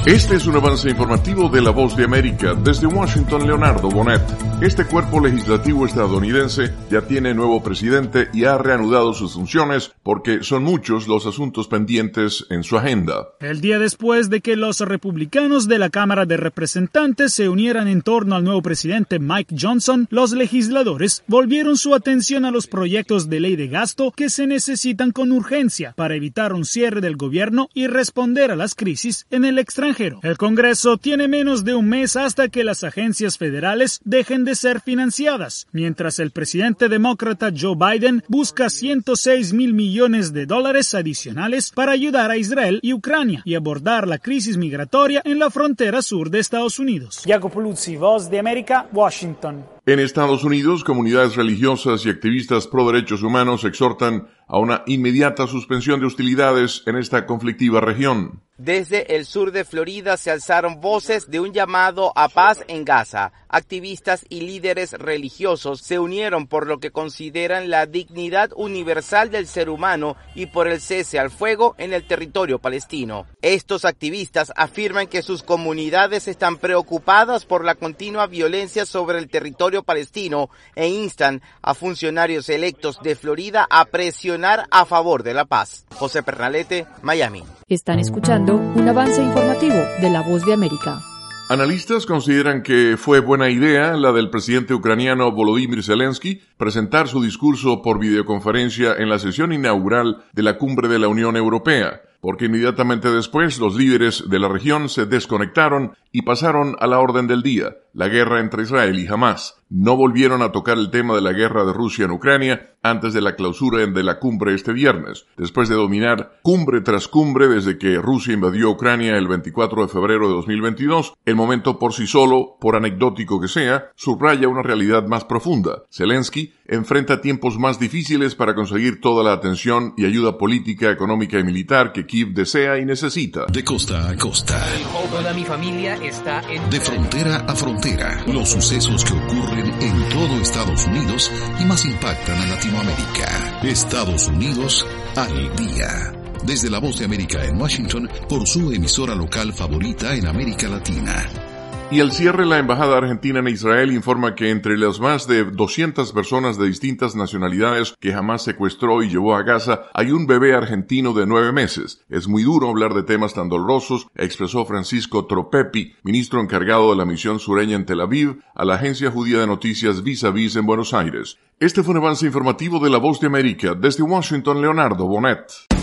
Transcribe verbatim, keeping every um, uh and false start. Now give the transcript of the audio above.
Este es un avance informativo de La Voz de América. Desde Washington, Leonardo Bonet. Este cuerpo legislativo estadounidense ya tiene nuevo presidente y ha reanudado sus funciones porque son muchos los asuntos pendientes en su agenda. El día después de que los republicanos de la Cámara de Representantes se unieran en torno al nuevo presidente Mike Johnson, los legisladores volvieron su atención a los proyectos de ley de gasto que se necesitan con urgencia para evitar un cierre del gobierno y responder a las crisis en el extranjero. El Congreso tiene menos de un mes hasta que las agencias federales dejen de ser financiadas, mientras el presidente demócrata Joe Biden busca ciento seis mil millones de dólares adicionales para ayudar a Israel y Ucrania y abordar la crisis migratoria en la frontera sur de Estados Unidos. Jacopo Luzzi, Voz de América, Washington. En Estados Unidos, comunidades religiosas y activistas pro derechos humanos exhortan a una inmediata suspensión de hostilidades en esta conflictiva región. Desde el sur de Florida se alzaron voces de un llamado a paz en Gaza. Activistas y líderes religiosos se unieron por lo que consideran la dignidad universal del ser humano y por el cese al fuego en el territorio palestino. Estos activistas afirman que sus comunidades están preocupadas por la continua violencia sobre el territorio palestino e instan a funcionarios electos de Florida a presionar a favor de la paz. José Pernalete, Miami. Están escuchando un avance informativo de La Voz de América. Analistas consideran que fue buena idea la del presidente ucraniano Volodymyr Zelensky presentar su discurso por videoconferencia en la sesión inaugural de la Cumbre de la Unión Europea, porque inmediatamente después los líderes de la región se desconectaron y pasaron a la orden del día, la guerra entre Israel y Hamás. No volvieron a tocar el tema de la guerra de Rusia en Ucrania antes de la clausura de la cumbre este viernes, después de dominar cumbre tras cumbre desde que Rusia invadió Ucrania el veinticuatro de febrero de dos mil veintidós. El momento por sí solo, por anecdótico que sea, subraya una realidad más profunda. Zelensky enfrenta tiempos más difíciles para conseguir toda la atención y ayuda política, económica y militar que Kiev desea y necesita. De costa a costa. Toda mi familia está en... De frontera a frontera. Los sucesos que ocurren en todo Estados Unidos y más impactan a Latinoamérica. Estados Unidos al día. Desde La Voz de América en Washington por su emisora local favorita en América Latina. Y al cierre, la Embajada Argentina en Israel informa que entre las más de doscientas personas de distintas nacionalidades que Hamás secuestró y llevó a Gaza, hay un bebé argentino de nueve meses. Es muy duro hablar de temas tan dolorosos, expresó Francisco Tropepi, ministro encargado de la misión sureña en Tel Aviv, a la agencia judía de noticias Vis a Vis en Buenos Aires. Este fue un avance informativo de La Voz de América. Desde Washington, Leonardo Bonet.